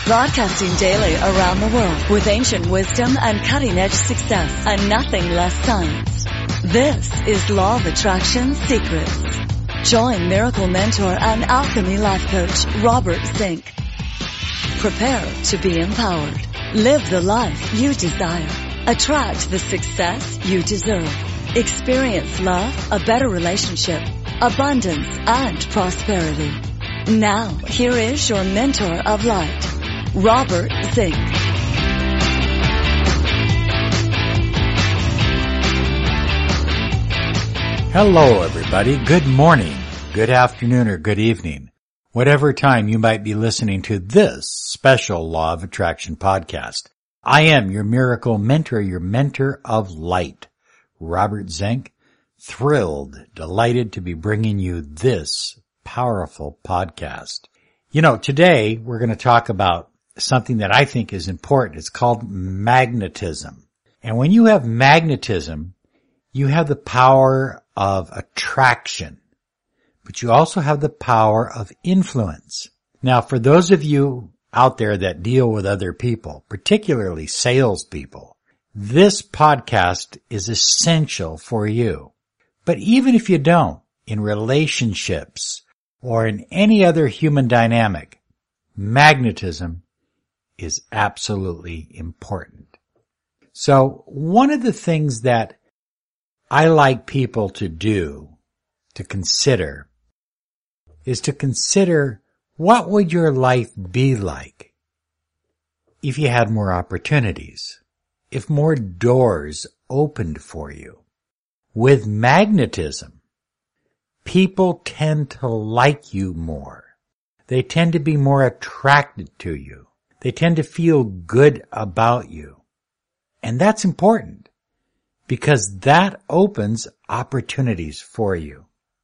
Broadcasting daily around the world with ancient wisdom and cutting-edge success and nothing less science. This is Law of Attraction Secrets. Join Miracle Mentor and Alchemy Life Coach Robert Zink. Prepare to be empowered. Live the life you desire. Attract the success you deserve. Experience love, a better relationship, abundance, and prosperity. Now, here is your mentor of light, Robert Zink. Hello, everybody. Good morning, good afternoon, or good evening. Whatever time you might be listening to this special Law of Attraction podcast. I am your miracle mentor, your mentor of light, Robert Zink. Thrilled, delighted to be bringing you this powerful podcast. You know, today we're going to talk about something that I think is important. It's called magnetism. And when you have magnetism, you have the power of attraction, but you also have the power of influence. Now, for those of you out there that deal with other people, particularly salespeople, this podcast is essential for you. But even if you don't, in relationships or in any other human dynamic, magnetism is absolutely important. So one of the things that I like people to do, to consider, is to consider what would your life be like if you had more opportunities, if more doors opened for you. With magnetism, people tend to like you more. They tend to be more attracted to you. They tend to feel good about you. And that's important because that opens opportunities for you.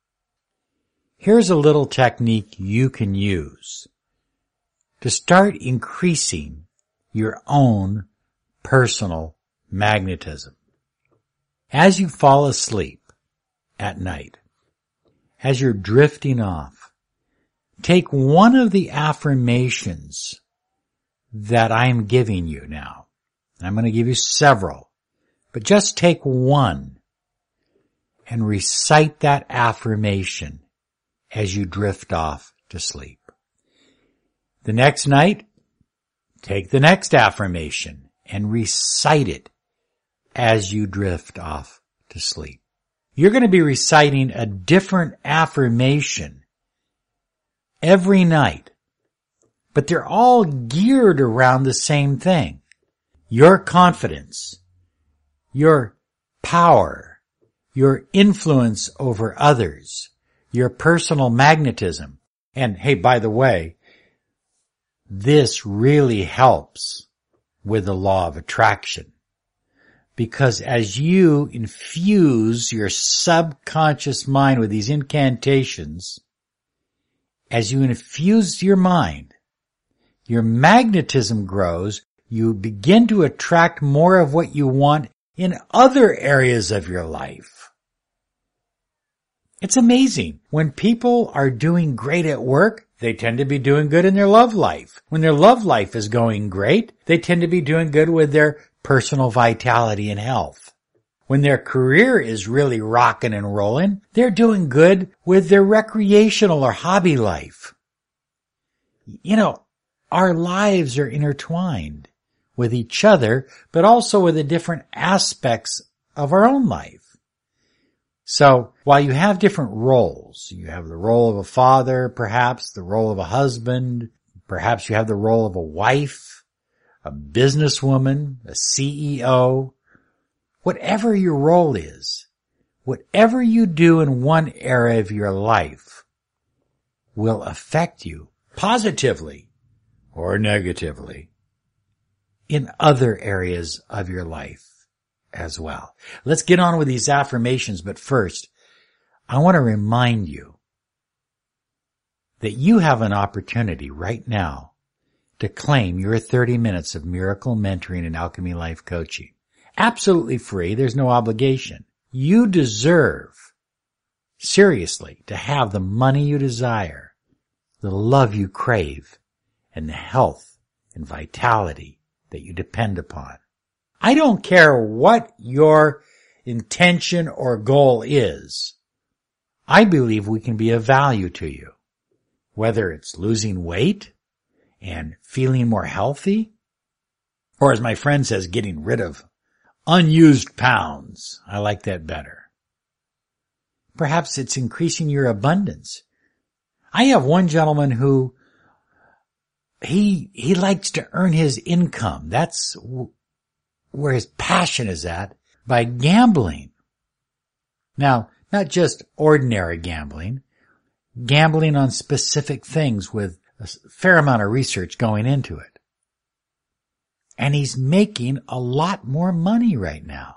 Here's a little technique you can use to start increasing your own personal magnetism. As you fall asleep at night, as you're drifting off, take one of the affirmations that I'm giving you now. I'm going to give you several, but just take one and recite that affirmation as you drift off to sleep. The next night, take the next affirmation and recite it as you drift off to sleep. You're going to be reciting a different affirmation every night, but they're all geared around the same thing. Your confidence, your power, your influence over others, your personal magnetism. And hey, by the way, this really helps with the law of attraction. Because as you infuse your subconscious mind with these incantations, as you infuse your mind, your magnetism grows, you begin to attract more of what you want in other areas of your life. It's amazing. When people are doing great at work, they tend to be doing good in their love life. When their love life is going great, they tend to be doing good with their personal vitality and health. When their career is really rocking and rolling, they're doing good with their recreational or hobby life. You know, our lives are intertwined with each other, but also with the different aspects of our own life. So while you have different roles, you have the role of a father, perhaps the role of a husband, perhaps you have the role of a wife, a businesswoman, a CEO, whatever your role is, whatever you do in one area of your life will affect you positively or negatively in other areas of your life as well. Let's get on with these affirmations, but first, I want to remind you that you have an opportunity right now to claim your 30 minutes of miracle mentoring and alchemy life coaching. Absolutely free. There's no obligation. You deserve, seriously, to have the money you desire, the love you crave, and the health and vitality that you depend upon. I don't care what your intention or goal is. I believe we can be of value to you. Whether it's losing weight and feeling more healthy, or as my friend says, getting rid of unused pounds. I like that better. Perhaps it's increasing your abundance. I have one gentleman who he likes to earn his income. That's where his passion is at, by gambling. Now, not just ordinary gambling on specific things with a fair amount of research going into it. And he's making a lot more money right now.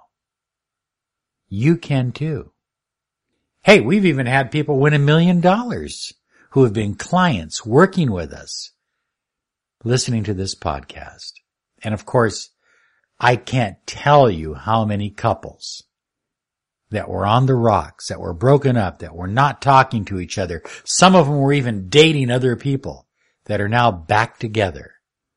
You can too. Hey, we've even had people win $1 million who have been clients working with us, listening to this podcast. And of course, I can't tell you how many couples that were on the rocks, that were broken up, that were not talking to each other. Some of them were even dating other people that are now back together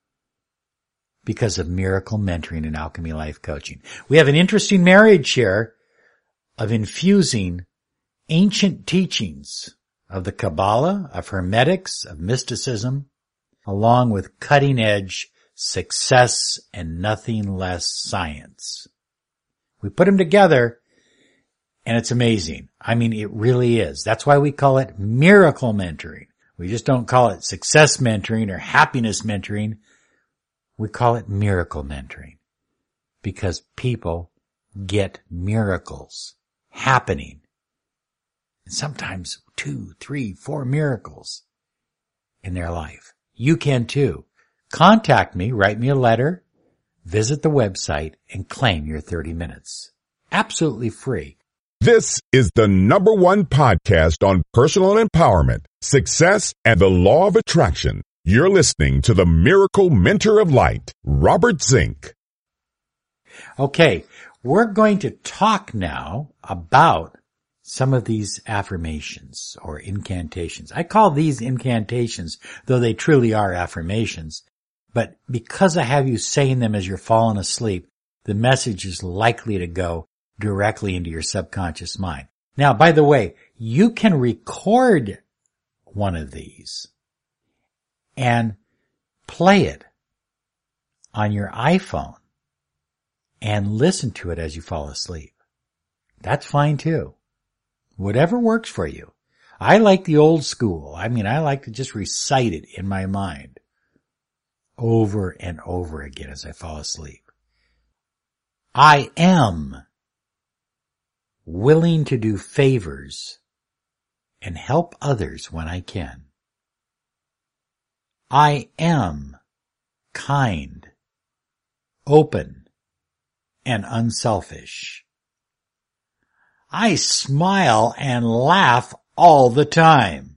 because of Miracle Mentoring and Alchemy Life Coaching. We have an interesting marriage here of infusing ancient teachings of the Kabbalah, of Hermetics, of mysticism, along with cutting-edge success and nothing less science. We put them together, and it's amazing. I mean, it really is. That's why we call it Miracle Mentoring. We just don't call it Success Mentoring or Happiness Mentoring. We call it Miracle Mentoring because people get miracles happening. And sometimes 2, 3, 4 miracles in their life. You can too. Contact me, write me a letter, visit the website, and claim your 30 minutes. Absolutely free. This is the #1 podcast on personal empowerment, success, and the law of attraction. You're listening to the Miracle Mentor of Light, Robert Zink. Okay, we're going to talk now about some of these affirmations or incantations. I call these incantations, though they truly are affirmations. But because I have you saying them as you're falling asleep, the message is likely to go directly into your subconscious mind. Now, by the way, you can record one of these and play it on your iPhone and listen to it as you fall asleep. That's fine too. Whatever works for you. I like the old school. I like to just recite it in my mind over and over again as I fall asleep. I am willing to do favors and help others when I can. I am kind, open, and unselfish. I smile and laugh all the time.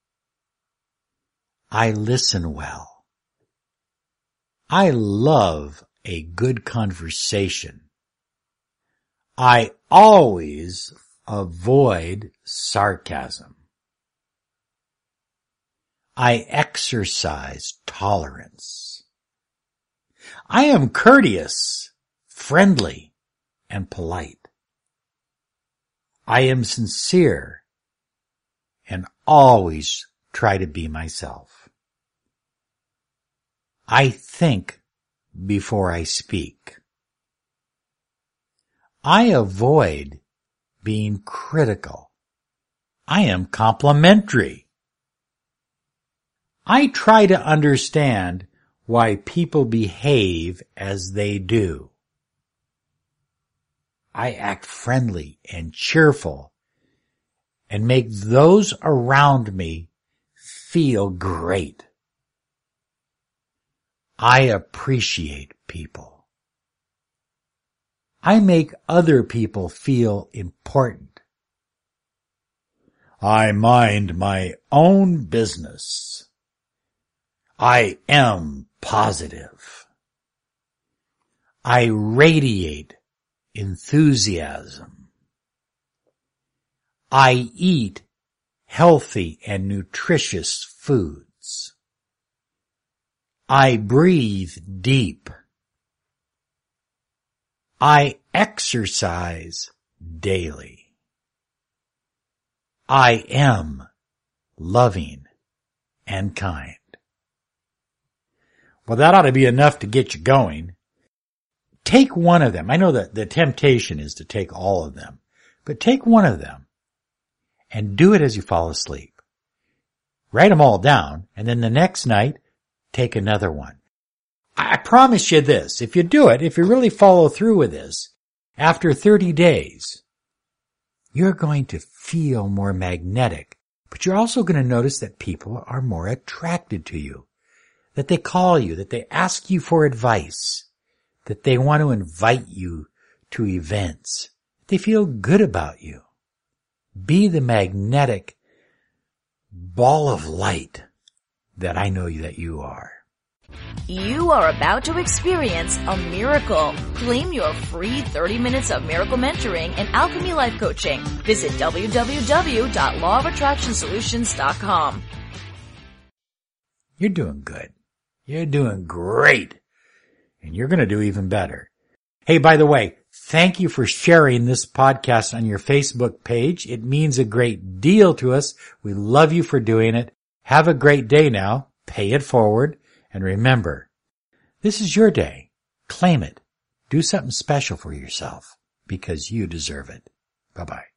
I listen well. I love a good conversation. I always avoid sarcasm. I exercise tolerance. I am courteous, friendly, and polite. I am sincere and always try to be myself. I think before I speak. I avoid being critical. I am complimentary. I try to understand why people behave as they do. I act friendly and cheerful and make those around me feel great. I appreciate people. I make other people feel important. I mind my own business. I am positive. I radiate enthusiasm. I eat healthy and nutritious foods. I breathe deep. I exercise daily. I am loving and kind. Well, that ought to be enough to get you going. Take one of them. I know that the temptation is to take all of them, but take one of them and do it as you fall asleep. Write them all down, and then the next night, take another one. I promise you this, if you do it, if you really follow through with this, after 30 days, you're going to feel more magnetic, but you're also going to notice that people are more attracted to you, that they call you, that they ask you for advice, that they want to invite you to events. They feel good about you. Be the magnetic ball of light that I know that you are. You are about to experience a miracle. Claim your free 30 minutes of miracle mentoring and alchemy life coaching. Visit www.lawofattractionsolutions.com. You're doing good. You're doing great. And you're going to do even better. Hey, by the way, thank you for sharing this podcast on your Facebook page. It means a great deal to us. We love you for doing it. Have a great day now. Pay it forward. And remember, this is your day. Claim it. Do something special for yourself because you deserve it. Bye-bye.